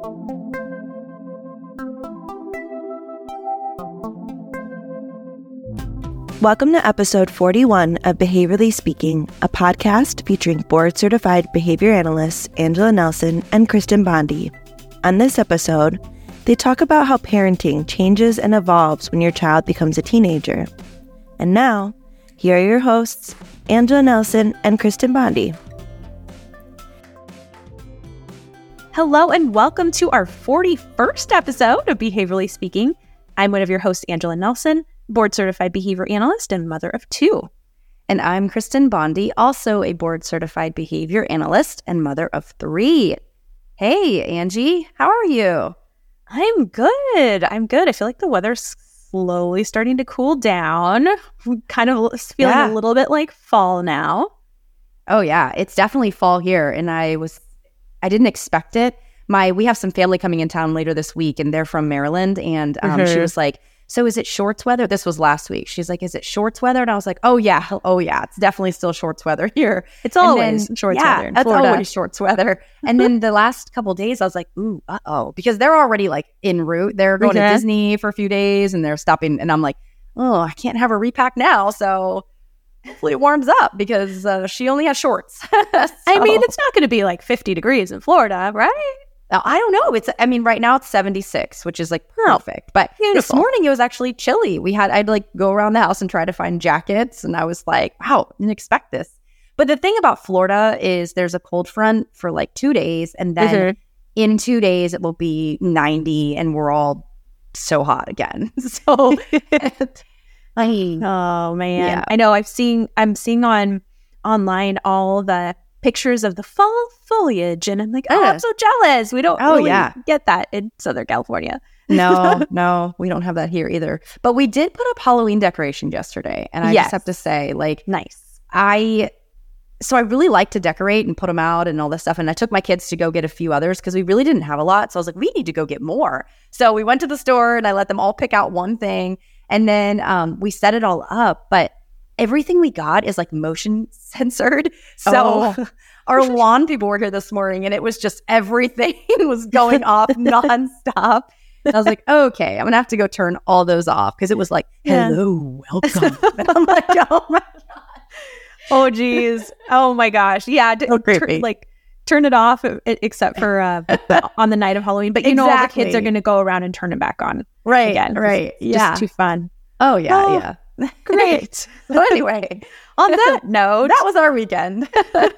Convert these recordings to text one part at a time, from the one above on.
Welcome to episode 41 of Behaviorally Speaking, a podcast featuring board-certified behavior analysts Angela Nelson and Kristen Bondi. On this episode, they talk about how parenting changes and evolves when your child becomes a teenager. And now, here are your hosts, Angela Nelson and Kristen Bondi. Hello and welcome to our 41st episode of Behaviorally Speaking. I'm one of your hosts, Angela Nelson, board-certified behavior analyst and mother of two. And I'm Kristen Bondi, also a board-certified behavior analyst and mother of three. Hey, Angie, how are you? I'm good. I feel like the weather's slowly starting to cool down. I'm kind of feeling a little bit like fall now. Oh, yeah. It's definitely fall here. And I didn't expect it. We have some family coming in town later this week, and they're from Maryland. And she was like, so is it shorts weather? This was last week. She's like, is it shorts weather? And I was like, oh yeah. It's definitely still shorts weather here. It's always shorts weather in that's Florida. Always shorts weather. And then the last couple of days, I was like, ooh, because they're already like en route. They're going to Disney for a few days, and they're stopping. And I'm like, oh, I can't have her repack now. So hopefully it warms up because she only has shorts. I mean, it's not going to be like 50 degrees in Florida, right? I don't know. Right now it's 76, which is like perfect. But This morning it was actually chilly. I'd like go around the house and try to find jackets. And I was like, wow, didn't expect this. But the thing about Florida is there's a cold front for like 2 days. And then in 2 days it will be 90 and we're all so hot again. So, oh man. Yeah. I know I'm seeing online all the pictures of the fall foliage, and I'm like, I'm so jealous. We don't get that in Southern California. No, we don't have that here either. But we did put up Halloween decorations yesterday, and I just have to say, like, nice. I really like to decorate and put them out and all this stuff. And I took my kids to go get a few others because we really didn't have a lot. So I was like, we need to go get more. So we went to the store and I let them all pick out one thing, and then we set it all up. But everything we got is like motion censored. So our lawn people were here this morning and it was just everything was going off nonstop. And I was like, okay, I'm going to have to go turn all those off because it was like, hello, welcome. And I'm like, oh my God. Oh, geez. Oh my gosh. Yeah. Turn it off except for on the night of Halloween. But all the kids are going to go around and turn it back on. Right. Again. Right. Yeah. Just too fun. Oh, yeah. Great. So anyway, on that note, that was our weekend.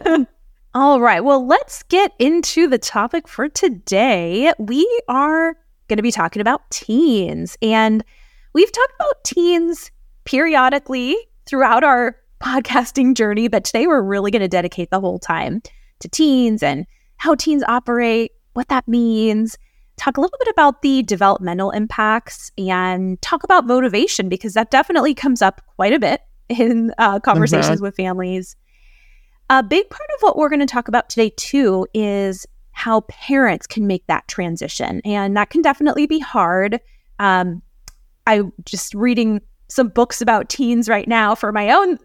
All right. Well, let's get into the topic for today. We are going to be talking about teens, and we've talked about teens periodically throughout our podcasting journey, but today we're really going to dedicate the whole time to teens and how teens operate, what that means, talk a little bit about the developmental impacts, and talk about motivation because that definitely comes up quite a bit in conversations with families. A big part of what we're going to talk about today too is how parents can make that transition, and that can definitely be hard. I'm just reading some books about teens right now for my own,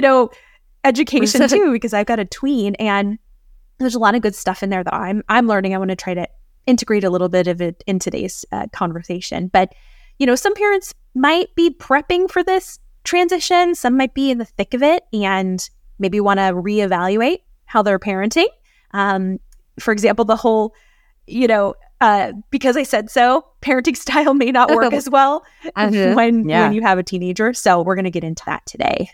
education too, because I've got a tween, and there's a lot of good stuff in there that I'm learning. I want to try to integrate a little bit of it in today's conversation. But, some parents might be prepping for this transition. Some might be in the thick of it and maybe want to reevaluate how they're parenting. For example, the whole, because I said so, parenting style may not work as well when you have a teenager. So we're going to get into that today.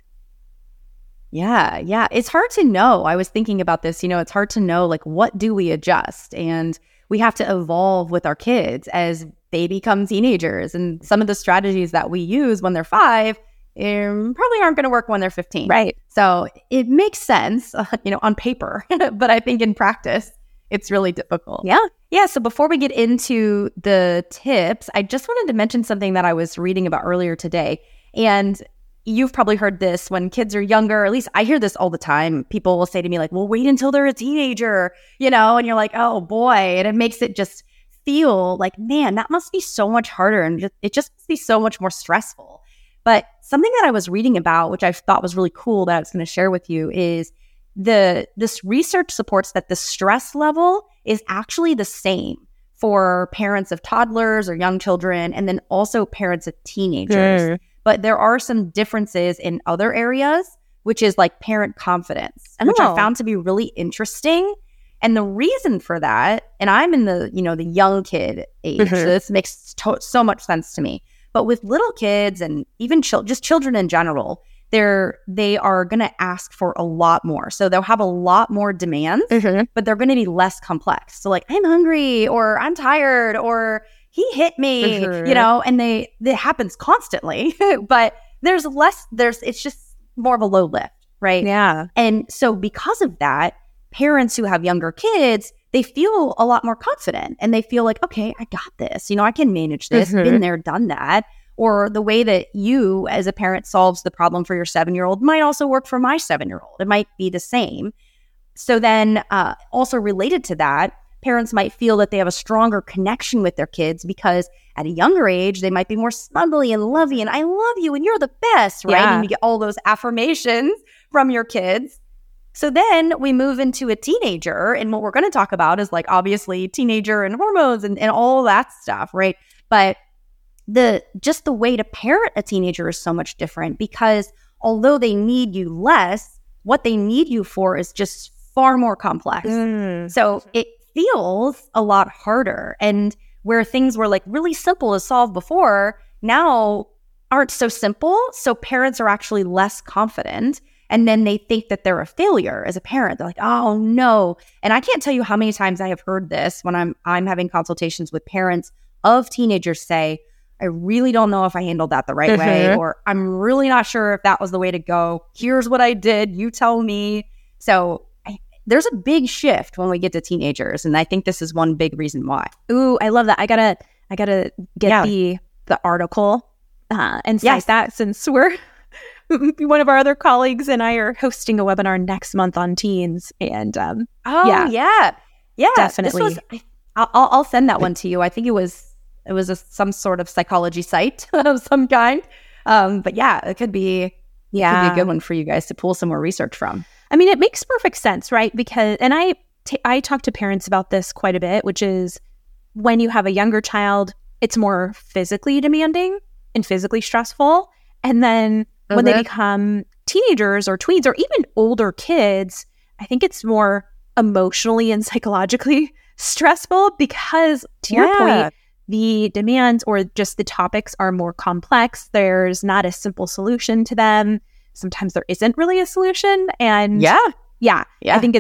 Yeah. It's hard to know. I was thinking about this, it's hard to know, like, what do we adjust? And we have to evolve with our kids as they become teenagers. And some of the strategies that we use when they're 5 probably aren't going to work when they're 15. Right. So it makes sense, on paper, but I think in practice, it's really difficult. Yeah. So before we get into the tips, I just wanted to mention something that I was reading about earlier today. And you've probably heard this when kids are younger, or at least I hear this all the time. People will say to me like, well, wait until they're a teenager, and you're like, oh boy. And it makes it just feel like, man, that must be so much harder. And it just must be so much more stressful. But something that I was reading about, which I thought was really cool that I was going to share with you, is this research supports that the stress level is actually the same for parents of toddlers or young children, and then also parents of teenagers. But there are some differences in other areas, which is like parent confidence, which I found to be really interesting. And the reason for that, and I'm in the, the young kid age, so this makes so much sense to me. But with little kids and even just children in general, they are going to ask for a lot more. So they'll have a lot more demands, but they're going to be less complex. So like, I'm hungry, or I'm tired, or he hit me, and it happens constantly. But it's just more of a low lift, right? Yeah. And so because of that, parents who have younger kids, they feel a lot more confident, and they feel like, okay, I got this. I can manage this. Been there, done that. Or the way that you as a parent solves the problem for your 7-year-old might also work for my 7-year-old. It might be the same. So then also related to that, parents might feel that they have a stronger connection with their kids because at a younger age, they might be more snuggly and lovey and I love you and you're the best, right? Yeah. And you get all those affirmations from your kids. So then we move into a teenager, and what we're going to talk about is like obviously teenager and hormones and all that stuff, right? But the way to parent a teenager is so much different because although they need you less, what they need you for is just far more complex. So it feels a lot harder. And where things were like really simple to solve before, now aren't so simple. So parents are actually less confident. And then they think that they're a failure as a parent. They're like, oh no. And I can't tell you how many times I have heard this when I'm having consultations with parents of teenagers say, I really don't know if I handled that the right way, or I'm really not sure if that was the way to go. Here's what I did. You tell me. So there's a big shift when we get to teenagers. And I think this is one big reason why. Ooh, I love that. I gotta get the article and cite that, since we're one of our other colleagues and I are hosting a webinar next month on teens. And yeah, definitely. I'll send that one to you. I think it was some sort of psychology site of some kind. But yeah, it could be a good one for you guys to pull some more research from. I mean, it makes perfect sense, right? Because, and I talk to parents about this quite a bit, which is when you have a younger child, it's more physically demanding and physically stressful. And then when they become teenagers or tweens or even older kids, I think it's more emotionally and psychologically stressful because, to your point, the demands or just the topics are more complex. There's not a simple solution to them. Sometimes there isn't really a solution. And I think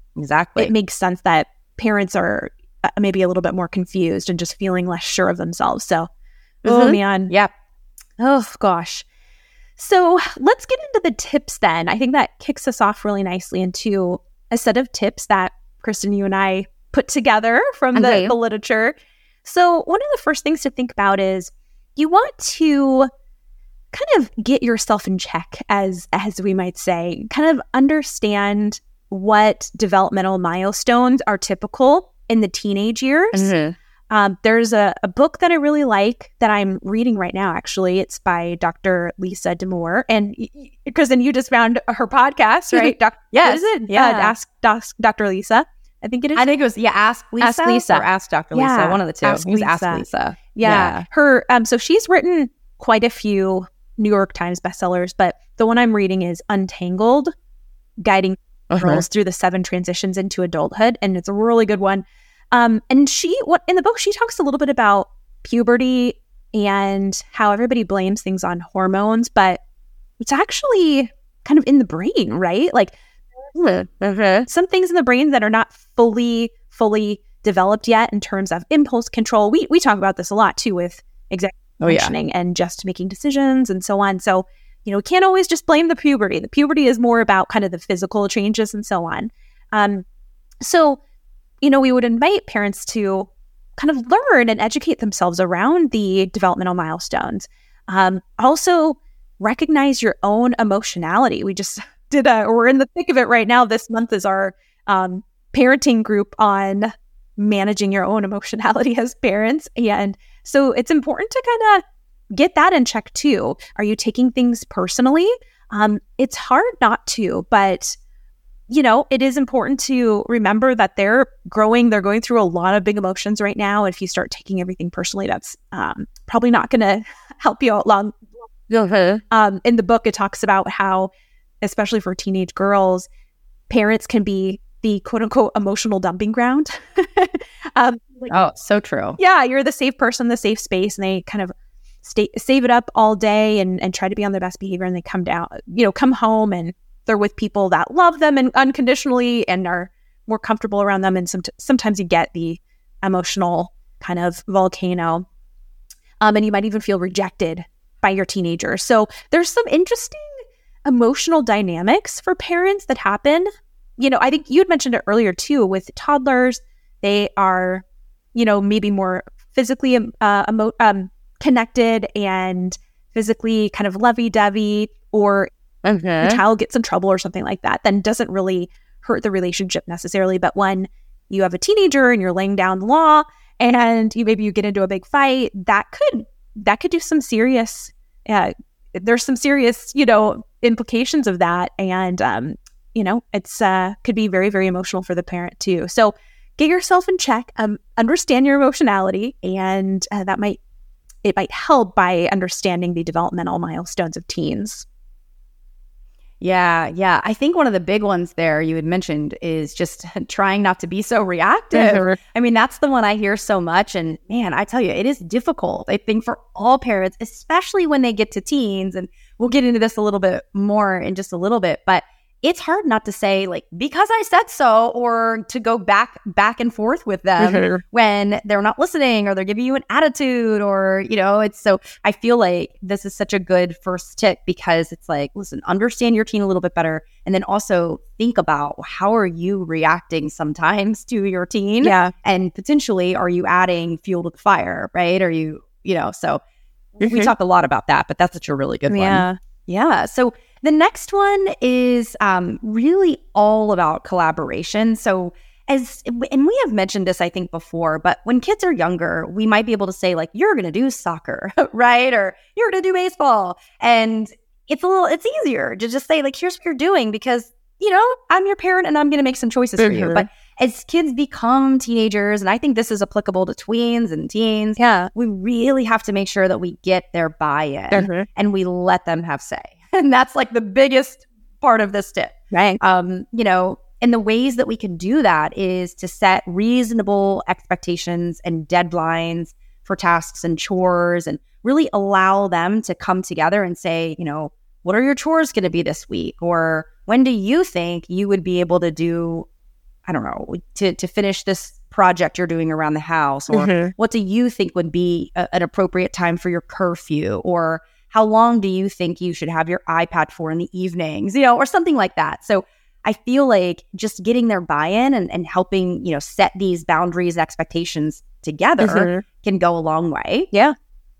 it makes sense that parents are maybe a little bit more confused and just feeling less sure of themselves. So, oh man. Yeah. Oh gosh. So let's get into the tips then. I think that kicks us off really nicely into a set of tips that Kristen, you and I put together from the literature. So one of the first things to think about is you want to kind of get yourself in check, as we might say, kind of understand what developmental milestones are typical in the teenage years. There's a book that I really like that I'm reading right now, actually. It's by Dr. Lisa Damour. And Kristen, you just found her podcast, right? Yes. Is it? Yeah. Ask Dr. Lisa. I think it is. I think it was, Ask Lisa. Ask Lisa. Or Ask Dr. Lisa. One of the two. Ask Lisa. Yeah. Her, so she's written quite a few New York Times bestsellers, but the one I'm reading is Untangled, Guiding Girls Through the 7 Transitions into Adulthood. And it's a really good one. And in the book, she talks a little bit about puberty and how everybody blames things on hormones, but it's actually kind of in the brain, right? Like some things in the brain that are not fully developed yet in terms of impulse control. We talk about this a lot too with executive functioning and just making decisions and so on. So, we can't always just blame the puberty. The puberty is more about kind of the physical changes and so on. So we would invite parents to kind of learn and educate themselves around the developmental milestones. Also, recognize your own emotionality. We just we're in the thick of it right now. This month is our parenting group on managing your own emotionality as parents. And so it's important to kind of get that in check too. Are you taking things personally? It's hard not to, but it is important to remember that they're going through a lot of big emotions right now. If you start taking everything personally, that's probably not going to help you out long. In the book, it talks about how, especially for teenage girls, parents can be the quote unquote emotional dumping ground. So true. Yeah, you're the safe person, the safe space, and they kind of save it up all day and try to be on their best behavior, and they come home and they're with people that love them and unconditionally and are more comfortable around them. And sometimes you get the emotional kind of volcano, and you might even feel rejected by your teenager. So there's some interesting emotional dynamics for parents that happen. I think you had mentioned it earlier too with toddlers. They are, maybe more physically connected and physically kind of lovey-dovey, or the child gets in trouble or something like that, then doesn't really hurt the relationship necessarily. But when you have a teenager and you're laying down the law and you get into a big fight, that could do some serious, there's some serious, implications of that. And, it's could be very, very emotional for the parent too. So get yourself in check, understand your emotionality, and it might help by understanding the developmental milestones of teens. Yeah. I think one of the big ones there you had mentioned is just trying not to be so reactive. I mean, that's the one I hear so much. And man, I tell you, it is difficult, I think, for all parents, especially when they get to teens. And we'll get into this a little bit more in just a little bit. But it's hard not to say, like, because I said so, or to go back and forth with them when they're not listening or they're giving you an attitude, or, it's so I feel like this is such a good first tip, because it's like, listen, understand your teen a little bit better. And then also think about, how are you reacting sometimes to your teen? Yeah. And potentially, are you adding fuel to the fire, right? Are you, so we talk a lot about that, but that's such a really good one. Yeah. So the next one is really all about collaboration. So and we have mentioned this, I think, before, but when kids are younger, we might be able to say, like, you're going to do soccer, right? Or you're going to do baseball. And it's easier to just say, like, here's what you're doing, because, I'm your parent and I'm going to make some choices for you. But as kids become teenagers, and I think this is applicable to tweens and teens, we really have to make sure that we get their buy-in and we let them have say. And that's like the biggest part of this tip. Right. And the ways that we can do that is to set reasonable expectations and deadlines for tasks and chores, and really allow them to come together and say, what are your chores going to be this week? Or when do you think you would be able to do, I don't know, to finish this project you're doing around the house? Or what do you think would be an appropriate time for your curfew? Or how long do you think you should have your iPad for in the evenings, or something like that. So I feel like just getting their buy-in and helping, set these boundaries, expectations together can go a long way. Yeah.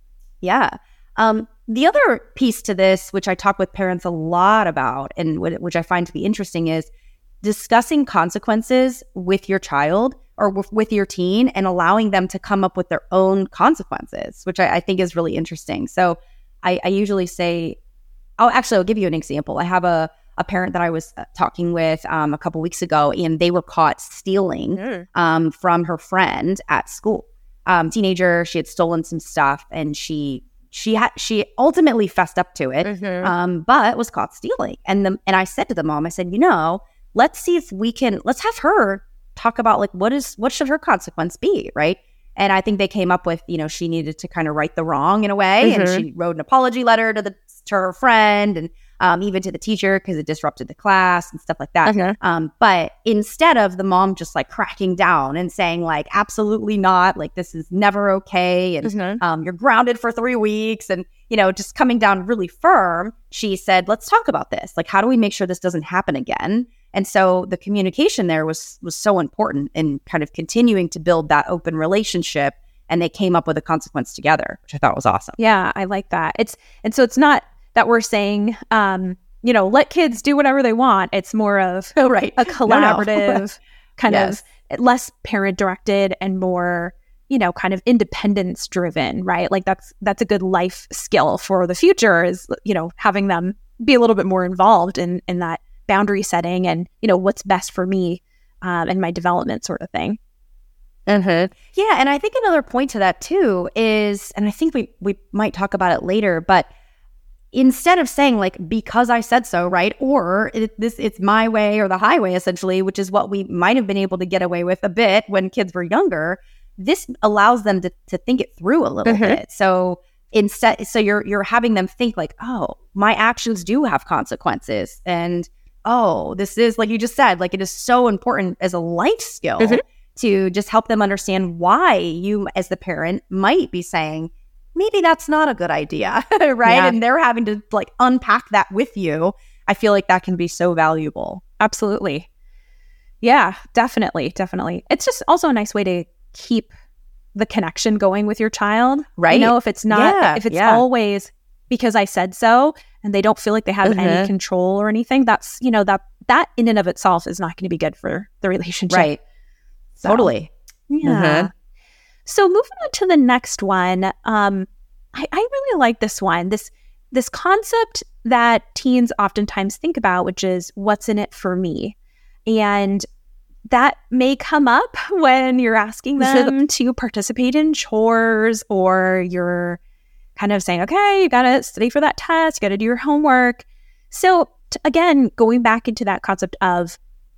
The other piece to this, which I talk with parents a lot about, and which I find to be interesting, is discussing consequences with your child or with your teen, and allowing them to come up with their own consequences, which I think is really interesting. So I usually say, I'll give you an example. I have a parent that I was talking with a couple weeks ago, and they were caught stealing from her friend at school. Teenager, she had stolen some stuff, and she ultimately fessed up to it, but was caught stealing. And I said to the mom, I said, let's see if let's have her talk about, like, what should her consequence be, right? And I think they came up with, she needed to kind of right the wrong in a way. And she wrote an apology letter to her friend, and even to the teacher, because it disrupted the class and stuff like that. But instead of the mom just like cracking down and saying, like, absolutely not, like, this is never okay. And you're grounded for 3 weeks, and, just coming down really firm, she said, let's talk about this. Like, how do we make sure this doesn't happen again? And so the communication there was so important in kind of continuing to build that open relationship. And they came up with a consequence together, which I thought was awesome. Yeah, I like that. So it's not that we're saying, let kids do whatever they want. It's more of a collaborative kind of less parent directed and more, kind of independence driven, right? Like that's a good life skill for the future, is, having them be a little bit more involved in that boundary setting and, what's best for me and my development sort of thing. Mm-hmm. Yeah. And I think another point to that too is, and I think we might talk about it later, but instead of saying like, because I said so, right? Or it's my way or the highway, essentially, which is what we might have been able to get away with a bit when kids were younger. This allows them to think it through a little bit. So you're having them think like, oh, my actions do have consequences. And oh, this is, like you just said, like it is so important as a life skill to just help them understand why you as the parent might be saying, maybe that's not a good idea, right? Yeah. And they're having to like unpack that with you. I feel like that can be so valuable. Absolutely. Yeah, definitely. It's just also a nice way to keep the connection going with your child, right? If it's not, if it's always because I said so, and they don't feel like they have any control or anything, that's, that in and of itself is not going to be good for the relationship. Right. So, totally. Yeah. So moving on to the next one, I really like this one. This concept that teens oftentimes think about, which is what's in it for me. And that may come up when you're asking them to participate in chores, or you're kind of saying, okay, you got to study for that test, you got to do your homework. So again, going back into that concept of,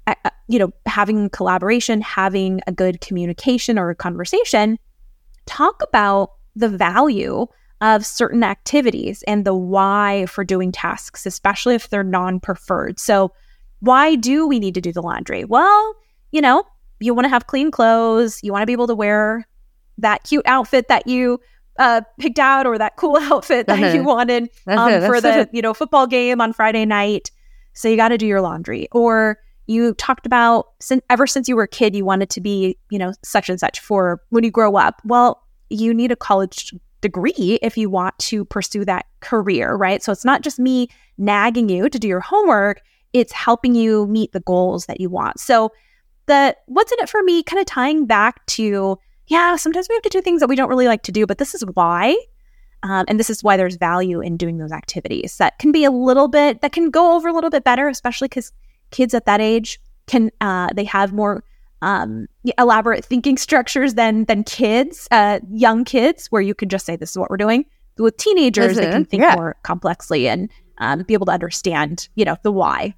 having collaboration, having a good communication or a conversation, talk about the value of certain activities and the why for doing tasks, especially if they're non-preferred. So why do we need to do the laundry? Well, you want to have clean clothes. You want to be able to wear that cute outfit that you picked out, or that cool outfit that you wanted for the football game on Friday night. So you got to do your laundry. Or you talked about ever since you were a kid, you wanted to be, such and such for when you grow up. Well, you need a college degree if you want to pursue that career, right? So it's not just me nagging you to do your homework. It's helping you meet the goals that you want. So the what's in it for me, kind of tying back to, sometimes we have to do things that we don't really like to do, but this is why. And this is why there's value in doing those activities that can go over a little bit better, especially because kids at that age they have more elaborate thinking structures than kids, young kids, where you can just say, this is what we're doing. With teenagers, they can think more complexly and be able to understand, the why.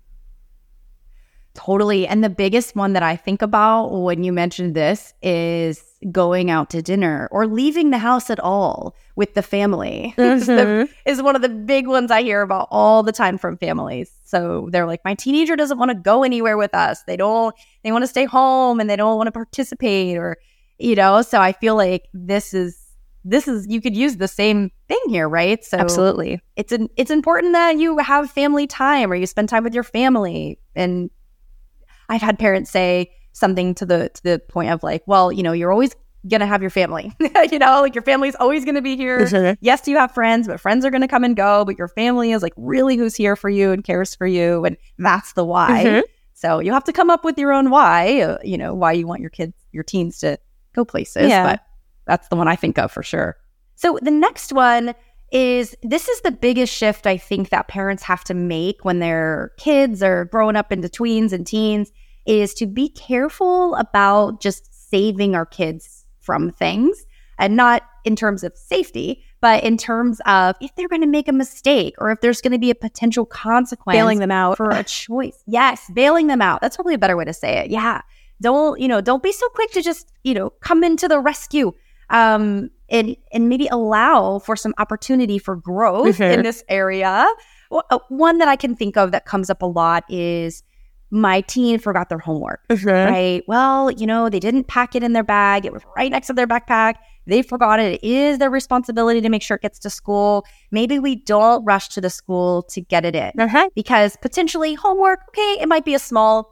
Totally. And the biggest one that I think about when you mentioned this is going out to dinner or leaving the house at all with the family. Is one of the big ones I hear about all the time from families. So they're like, my teenager doesn't want to go anywhere with us. They want to stay home and they don't want to participate, or, so I feel like this is, you could use the same thing here, right? So absolutely. It's important that you have family time, or you spend time with your family. And I've had parents say something to the point of like, well, you're always going to have your family, like your family's always going to be here. Yes, you have friends, but friends are going to come and go, but your family is like really who's here for you and cares for you. And that's the why. So you have to come up with your own why, why you want your teens to go places. Yeah. But that's the one I think of for sure. So the next one is, this is the biggest shift I think that parents have to make when their kids are growing up into tweens and teens, is to be careful about just saving our kids from things, and not in terms of safety, but in terms of if they're going to make a mistake, or if there's going to be a potential consequence. Bailing them out for a choice. Yes, bailing them out. That's probably a better way to say it. Yeah. Don't be so quick to just, come into the rescue. And maybe allow for some opportunity for growth in this area. One that I can think of that comes up a lot is my teen forgot their homework, right? Well, they didn't pack it in their bag. It was right next to their backpack. They forgot it. It is their responsibility to make sure it gets to school. Maybe we don't rush to the school to get it in because potentially homework, okay, it might be a small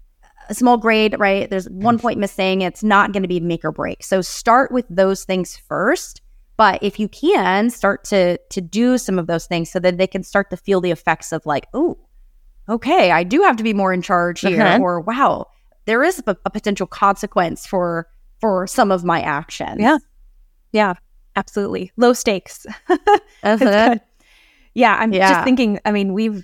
grade, right? There's 1 point missing. It's not going to be make or break. So start with those things first. But if you can, start to do some of those things so that they can start to feel the effects of like, oh, okay, I do have to be more in charge here. Or wow, there is a potential consequence for some of my actions. Yeah, absolutely. Low stakes. Yeah, I'm just thinking, I mean,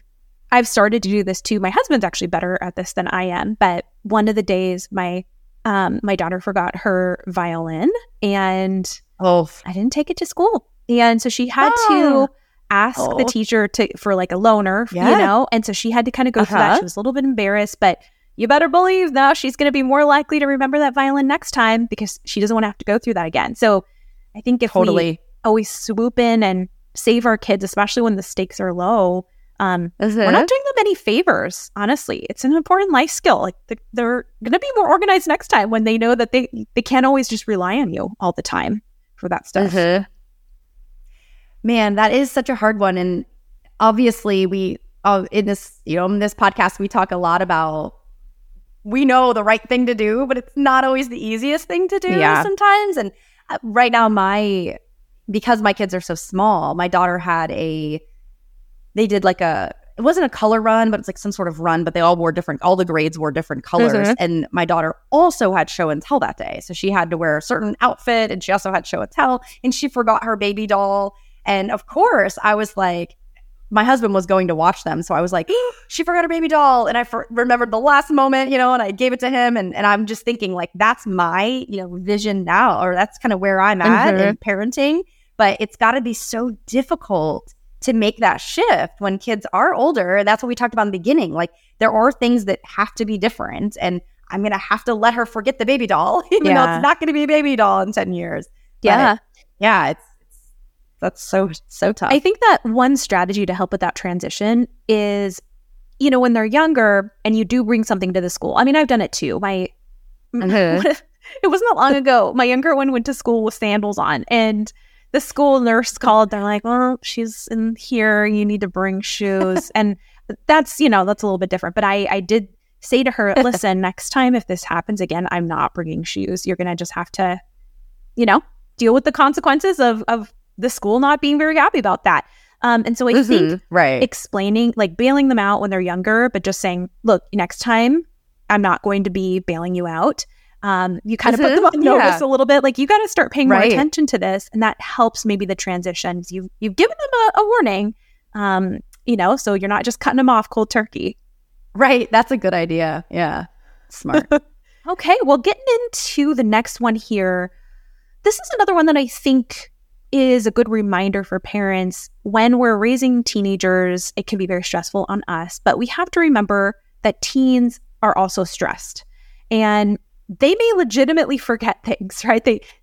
I've started to do this too. My husband's actually better at this than I am. But one of the days, my daughter forgot her violin, and I didn't take it to school, and so she had to ask the teacher for like a loaner, you know, and so she had to kind of go through that. She was a little bit embarrassed, but you better believe now she's going to be more likely to remember that violin next time because she doesn't want to have to go through that again. So I think if we always swoop in and save our kids, especially when the stakes are low, we're not doing them any favors, honestly. It's an important life skill. Like they're going to be more organized next time when they know that they can't always just rely on you all the time for that stuff. Man, that is such a hard one. And obviously we, in this podcast, we talk a lot about, we know the right thing to do, but it's not always the easiest thing to do sometimes. And right now because my kids are so small, my daughter had they did like it wasn't a color run, but it's like some sort of run, but they all the grades wore different colors. And my daughter also had show and tell that day. So she had to wear a certain outfit, and she also had show and tell, and she forgot her baby doll. And of course I was like, my husband was going to watch them. So I was like, she forgot her baby doll. And I remembered the last moment, and I gave it to him. And I'm just thinking like, that's my, vision now, or that's kind of where I'm at in parenting. But it's got to be so difficult to make that shift when kids are older. That's what we talked about in the beginning. Like there are things that have to be different, and I'm going to have to let her forget the baby doll, even though it's not going to be a baby doll in 10 years. That's so tough. I think that one strategy to help with that transition is, when they're younger and you do bring something to the school. I mean, I've done it too. It wasn't that long ago. My younger one went to school with sandals on, and the school nurse called. They're like, "Well, she's in here. You need to bring shoes." And that's, that's a little bit different. But I did say to her, "Listen, next time if this happens again, I'm not bringing shoes. You're gonna just have to, deal with the consequences of the school not being very happy about that." And so I think explaining, like bailing them out when they're younger, but just saying, "Look, next time I'm not going to be bailing you out." You kind of put them on notice a little bit. Like, you got to start paying more attention to this, and that helps maybe the transitions. You've given them a warning, so you're not just cutting them off cold turkey. Right. That's a good idea. Yeah. Smart. Okay. Well, getting into the next one here, this is another one that I think is a good reminder for parents. When we're raising teenagers, it can be very stressful on us, but we have to remember that teens are also stressed, and they may legitimately forget things, right?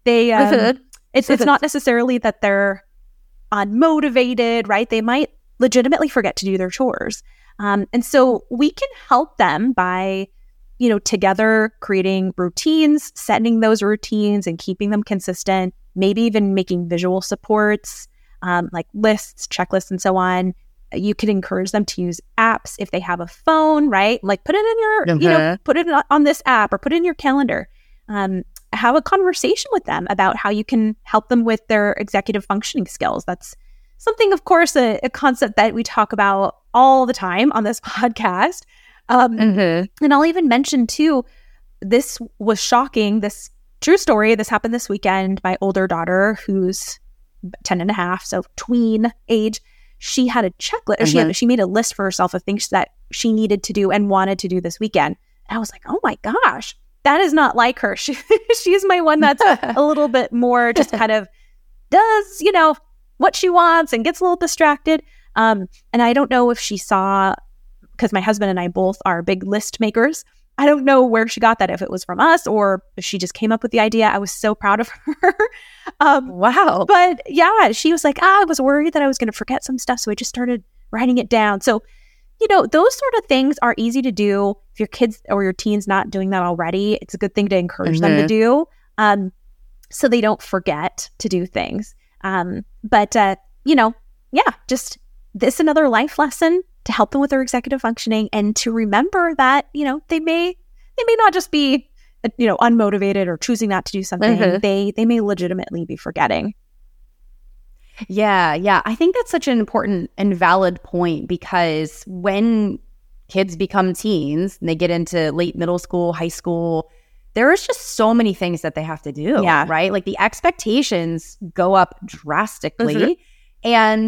It's not necessarily that they're unmotivated, right? They might legitimately forget to do their chores. And so we can help them by, together creating routines, setting those routines and keeping them consistent, maybe even making visual supports, like lists, checklists, and so on. You can encourage them to use apps if they have a phone, right? Like put it in your, put it on this app or put it in your calendar. Have a conversation with them about how you can help them with their executive functioning skills. That's something, of course, a concept that we talk about all the time on this podcast. And I'll even mention too, this was shocking. This true story. This happened this weekend. My older daughter, who's 10 and a half, so tween age, she had a checklist. She made a list for herself of things that she needed to do and wanted to do this weekend. And I was like, oh my gosh, that is not like her. She's my one that's a little bit more just kind of does, what she wants and gets a little distracted. And I don't know if she saw, because my husband and I both are big list makers. I don't know where she got that, if it was from us or if she just came up with the idea. I was so proud of her. Wow. But yeah, she was like, I was worried that I was going to forget some stuff. So I just started writing it down. So, those sort of things are easy to do. If your kids or your teens not doing that already, it's a good thing to encourage them to do, so they don't forget to do things. Just this another life lesson to help them with their executive functioning, and to remember that, they may not just be, unmotivated or choosing not to do something. They may legitimately be forgetting. Yeah. I think that's such an important and valid point, because when kids become teens and they get into late middle school, high school, there is just so many things that they have to do, right? Like the expectations go up drastically. And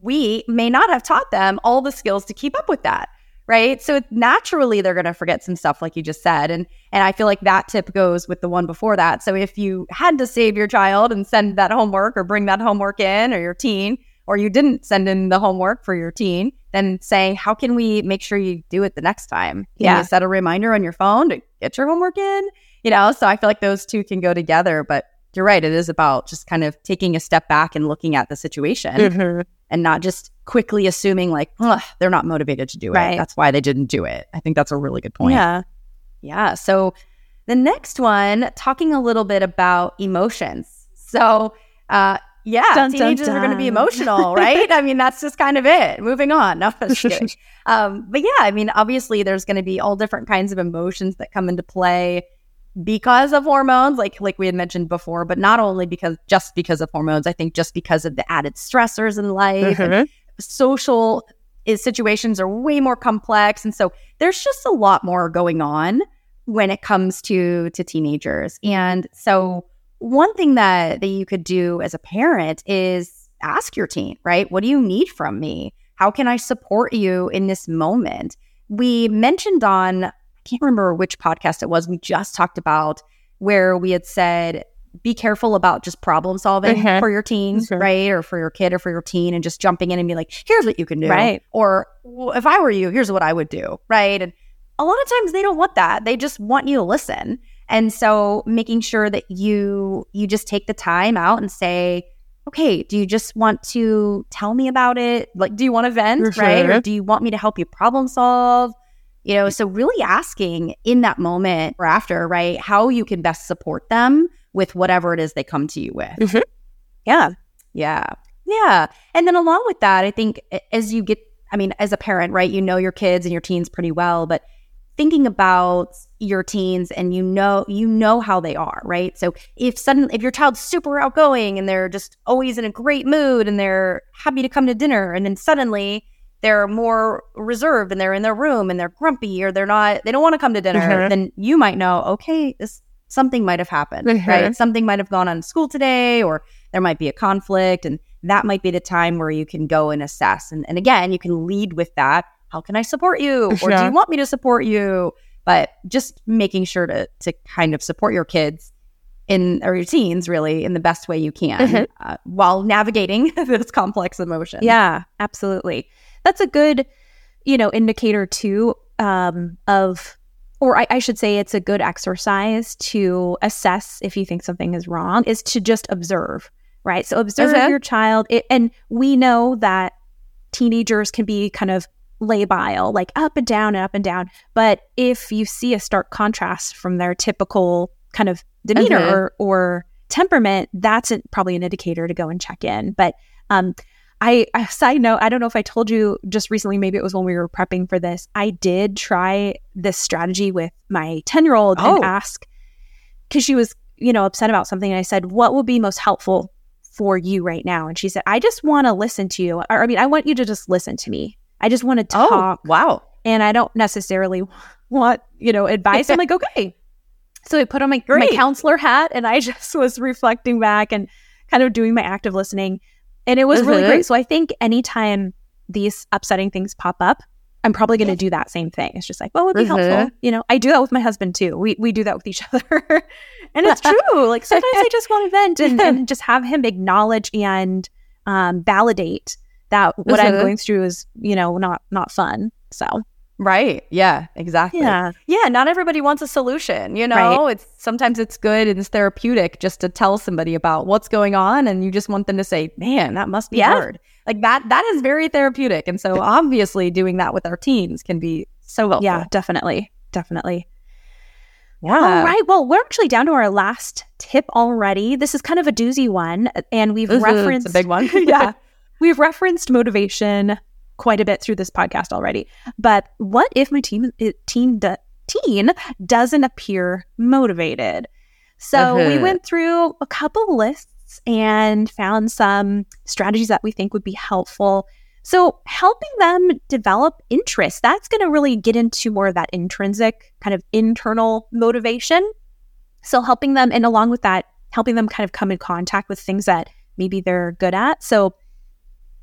we may not have taught them all the skills to keep up with that, right? So naturally, they're going to forget some stuff like you just said. And I feel like that tip goes with the one before that. So if you had to save your child and send that homework or bring that homework in, or your teen, or you didn't send in the homework for your teen, then say, how can we make sure you do it the next time? Can you set a reminder on your phone to get your homework in? So I feel like those two can go together. But you're right. It is about just kind of taking a step back and looking at the situation and not just quickly assuming like, they're not motivated to do it. That's why they didn't do it. I think that's a really good point. Yeah. So the next one, talking a little bit about emotions. So, teenagers are going to be emotional, right? I mean, that's just kind of it. Moving on. No, just kidding. But yeah, I mean, obviously there's going to be all different kinds of emotions that come into play because of hormones, like we had mentioned before, but not only because of hormones. I think just because of the added stressors in life and social situations are way more complex. And so there's just a lot more going on when it comes to teenagers. And so one thing that you could do as a parent is ask your teen, right? What do you need from me? How can I support you in this moment? We mentioned on, I can't remember which podcast it was, we just talked about where we had said, be careful about just problem solving for your teens, right? Or for your kid or for your teen, and just jumping in and be like, here's what you can do. Right. Or if I were you, here's what I would do, right? And a lot of times they don't want that. They just want you to listen. And so making sure that you just take the time out and say, okay, do you just want to tell me about it? Like, do you want to vent, right? Or do you want me to help you problem solve? So really asking in that moment or after, right, how you can best support them with whatever it is they come to you with. Yeah. And then along with that, I think as a parent, right, your kids and your teens pretty well, but thinking about your teens and you know how they are, right? So if your child's super outgoing and they're just always in a great mood and they're happy to come to dinner, and then suddenly they're more reserved and they're in their room and they're grumpy or they don't want to come to dinner, then you might know, okay, something might have happened, right? Something might have gone on in school today, or there might be a conflict, and that might be the time where you can go and assess. And again, you can lead with that. How can I support you? Or do you want me to support you? But just making sure to kind of support your kids or your teens really in the best way you can while navigating those complex emotions. Yeah, absolutely. That's a good, indicator too I should say it's a good exercise to assess if you think something is wrong, is to just observe, right? So observe your child. And we know that teenagers can be kind of labile, like up and down and up and down. But if you see a stark contrast from their typical kind of demeanor or temperament, that's probably an indicator to go and check in. But side note, I don't know if I told you just recently, maybe it was when we were prepping for this, I did try this strategy with my 10-year-old and ask, because she was, upset about something. And I said, what will be most helpful for you right now? And she said, I just want to listen to you. I want you to just listen to me. I just want to talk. Oh, wow. And I don't necessarily want, advice. I'm like, okay. So I put on my counselor hat and I just was reflecting back and kind of doing my active listening. And it was really great. So I think anytime these upsetting things pop up, I'm probably going to do that same thing. It's just like, what would be helpful? I do that with my husband too. We do that with each other. And it's true. Like sometimes I just want to vent and just have him acknowledge and validate that what I'm going through is, not fun. So. Right. Yeah, exactly. Yeah. Not everybody wants a solution, Right. Sometimes it's good and it's therapeutic just to tell somebody about what's going on, and you just want them to say, man, that must be hard. Like that is very therapeutic. And so obviously doing that with our teens can be so helpful. Yeah, definitely. Yeah. All right. Well, we're actually down to our last tip already. This is kind of a doozy one, and we've referenced it's a big one. Yeah. We've referenced motivation quite a bit through this podcast already. But what if my teen doesn't appear motivated? So we went through a couple lists and found some strategies that we think would be helpful. So helping them develop interest, that's going to really get into more of that intrinsic kind of internal motivation. So helping them, and along with that, helping them kind of come in contact with things that maybe they're good at. So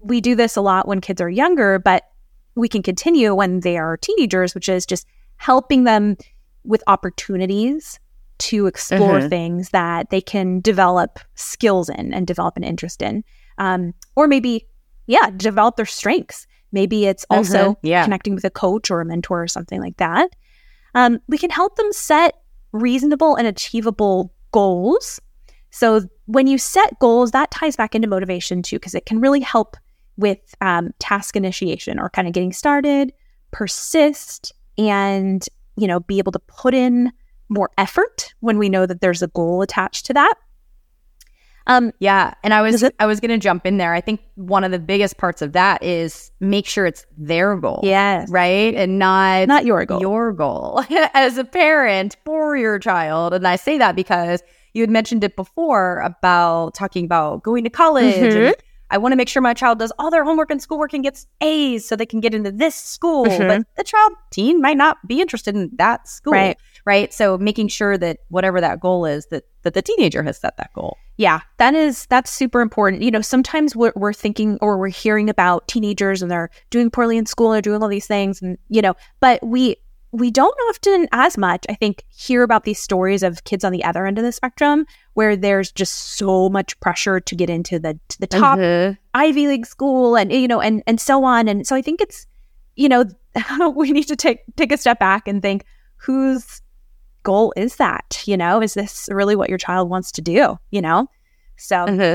we do this a lot when kids are younger, but we can continue when they are teenagers, which is just helping them with opportunities to explore things that they can develop skills in and develop an interest in. Or maybe, develop their strengths. Maybe it's also connecting with a coach or a mentor or something like that. We can help them set reasonable and achievable goals. So when you set goals, that ties back into motivation too, because it can really help with task initiation or kind of getting started, persist, and, be able to put in more effort when we know that there's a goal attached to that. And I was going to jump in there. I think one of the biggest parts of that is make sure it's their goal. Yes. Right? And not your goal. Your goal as a parent for your child. And I say that because you had mentioned it before about talking about going to college. And I want to make sure my child does all their homework and schoolwork and gets A's so they can get into this school. But the teen might not be interested in that school. Right? So making sure that whatever that goal is, that the teenager has set that goal. Yeah, that's super important. Sometimes we're thinking or we're hearing about teenagers and they're doing poorly in school, they're doing all these things, and but we don't often as much, I think, hear about these stories of kids on the other end of the spectrum where there's just so much pressure to get into the top Ivy League school and and so on. And so I think it's we need to take a step back and think, whose goal is that? Is this really what your child wants to do? So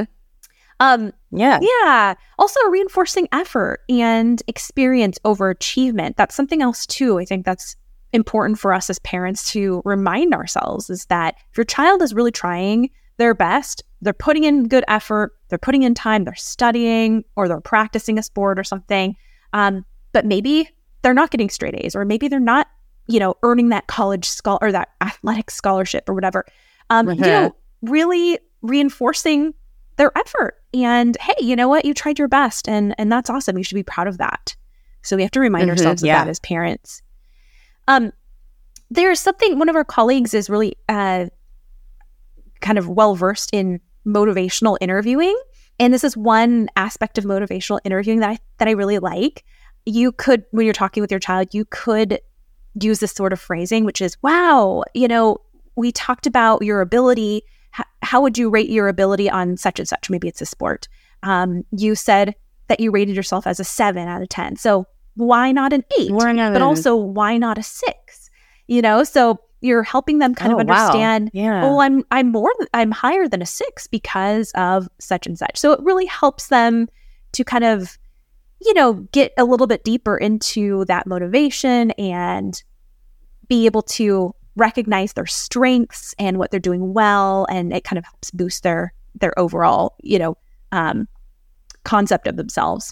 also reinforcing effort and experience over achievement. That's something else too. I think that's important for us as parents to remind ourselves, is that if your child is really trying their best, they're putting in good effort, they're putting in time, they're studying or they're practicing a sport or something, but maybe they're not getting straight A's, or maybe they're not earning that college or that athletic scholarship or whatever, really reinforcing their effort. And hey, you know what? You tried your best and that's awesome. You should be proud of that. So we have to remind ourselves of that as parents. There's something, one of our colleagues is really kind of well-versed in motivational interviewing. And this is one aspect of motivational interviewing that I really like. You could, when you're talking with your child, you could use this sort of phrasing, which is, wow, we talked about your ability. How would you rate your ability on such and such? Maybe it's a sport. You said that you rated yourself as a 7 out of 10. So why not an 8? But also, why not a 6? So you're helping them kind of understand, I'm higher than a 6 because of such and such. So it really helps them to kind of, get a little bit deeper into that motivation and be able to recognize their strengths and what they're doing well. And it kind of helps boost their overall, concept of themselves.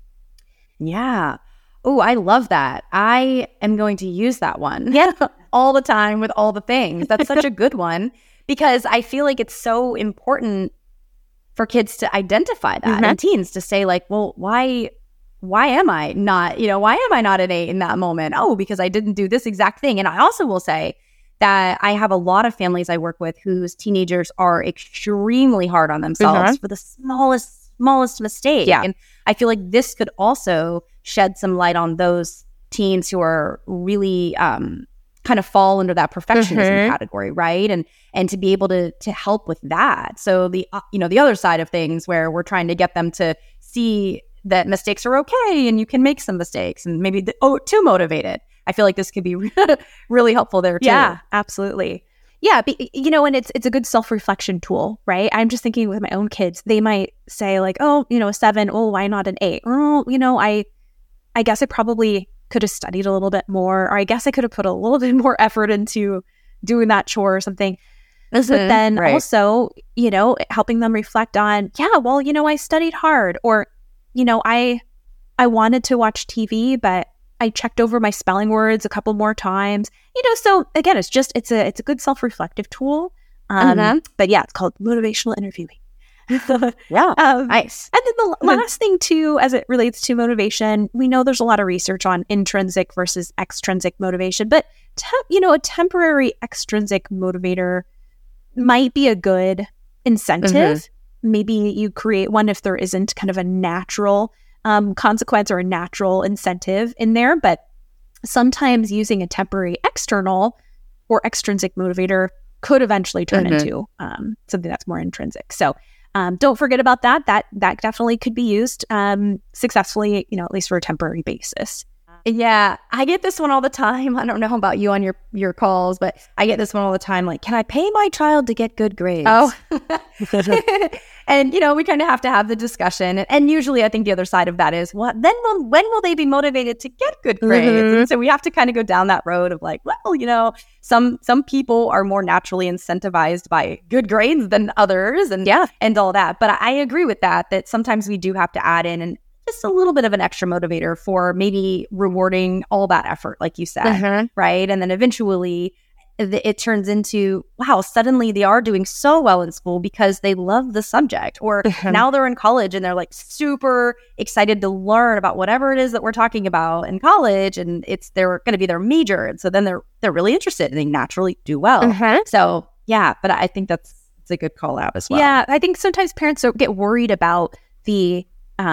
Yeah. Oh, I love that. I am going to use that one all the time with all the things. That's such a good one, because I feel like it's so important for kids to identify that and teens to say, like, well, why am I not, why am I not an 8 in that moment? Oh, because I didn't do this exact thing. And I also will say that I have a lot of families I work with whose teenagers are extremely hard on themselves for the smallest mistake. Yeah. And I feel like this could also shed some light on those teens who are really kind of fall under that perfectionism category, right? And to be able to help with that. So the the other side of things, where we're trying to get them to see that mistakes are okay and you can make some mistakes, and maybe too motivated. I feel like this could be really helpful there too. Yeah, absolutely. Yeah, and it's a good self-reflection tool, right? I'm just thinking with my own kids, they might say like, oh, a 7, oh, why not an 8? Oh, I guess I probably could have studied a little bit more, or I guess I could have put a little bit more effort into doing that chore or something. But then also, helping them reflect on, I studied hard, or, I wanted to watch TV, but I checked over my spelling words a couple more times, so again, it's a good self-reflective tool. But yeah, it's called motivational interviewing. Nice. And then the last thing too, as it relates to motivation, we know there's a lot of research on intrinsic versus extrinsic motivation, but a temporary extrinsic motivator might be a good incentive maybe you create one if there isn't kind of a natural consequence or a natural incentive in there. But sometimes using a temporary external or extrinsic motivator could eventually turn into something that's more intrinsic. So don't forget about that. That definitely could be used successfully, at least for a temporary basis. Yeah, I get this one all the time. I don't know about you on your calls, but I get this one all the time. Like, can I pay my child to get good grades? Oh, and we kind of have to have the discussion. And usually, I think the other side of that is, when will they be motivated to get good grades? And so we have to kind of go down that road of like, well, some people are more naturally incentivized by good grades than others, and all that. But I agree with that sometimes we do have to add in just a little bit of an extra motivator for maybe rewarding all that effort, like you said, right? And then eventually it turns into, wow, suddenly they are doing so well in school because they love the subject. Or now they're in college and they're like super excited to learn about whatever it is that we're talking about in college, and they're going to be their major. And so then they're really interested and they naturally do well. So yeah, but I think it's a good call out as well. Yeah, I think sometimes parents don't get worried about the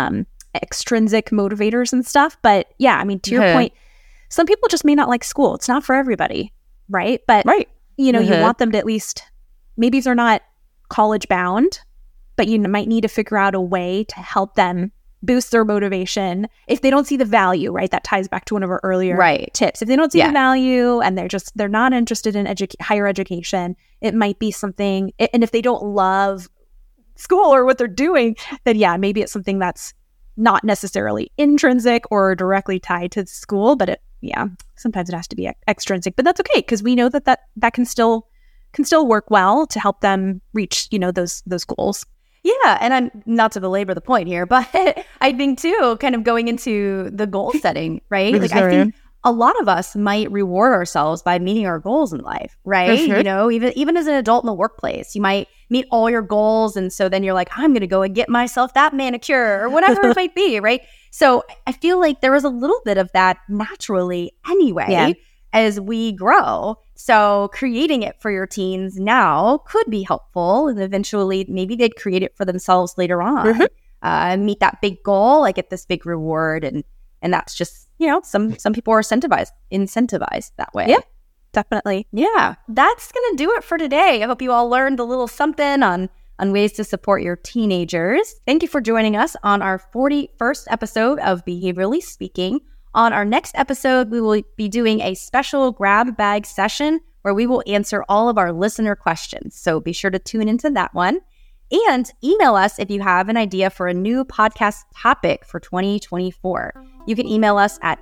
extrinsic motivators and stuff. But yeah, I mean, to your point, some people just may not like school. It's not for everybody, right? But you want them to at least, maybe if they're not college bound, but you might need to figure out a way to help them boost their motivation if they don't see the value, right? That ties back to one of our earlier tips. If they don't see the value and they're not interested in higher education, it might be something. And if they don't love school or what they're doing, then maybe it's something that's not necessarily intrinsic or directly tied to school, but sometimes it has to be extrinsic. But that's okay, because we know that can still work well to help them reach those goals. Yeah, and I'm not to belabor the point here, but I think too, kind of going into the goal setting, right? Like I think a lot of us might reward ourselves by meeting our goals in life, right? Even as an adult in the workplace, you might meet all your goals, and so then you're like, I'm going to go and get myself that manicure or whatever it might be, right? So I feel like there was a little bit of that naturally anyway as we grow. So creating it for your teens now could be helpful, and eventually maybe they'd create it for themselves later on. Meet that big goal, I get this big reward, and that's just some people are incentivized that way. Yeah, definitely. Yeah, that's gonna do it for today. I hope you all learned a little something on ways to support your teenagers. Thank you for joining us on our 41st episode of Behaviorally Speaking. On our next episode, we will be doing a special grab bag session where we will answer all of our listener questions. So be sure to tune into that one. And email us if you have an idea for a new podcast topic for 2024. You can email us at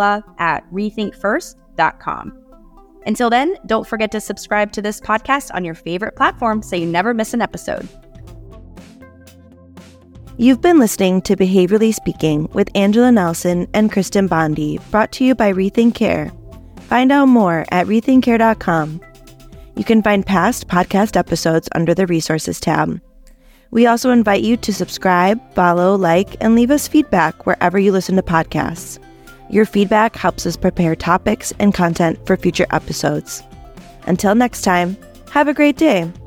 angela@rethinkfirst.com. Until then, don't forget to subscribe to this podcast on your favorite platform so you never miss an episode. You've been listening to Behaviorally Speaking with Angela Nelson and Kristen Bondi, brought to you by Rethink Care. Find out more at rethinkcare.com. You can find past podcast episodes under the Resources tab. We also invite you to subscribe, follow, like, and leave us feedback wherever you listen to podcasts. Your feedback helps us prepare topics and content for future episodes. Until next time, have a great day.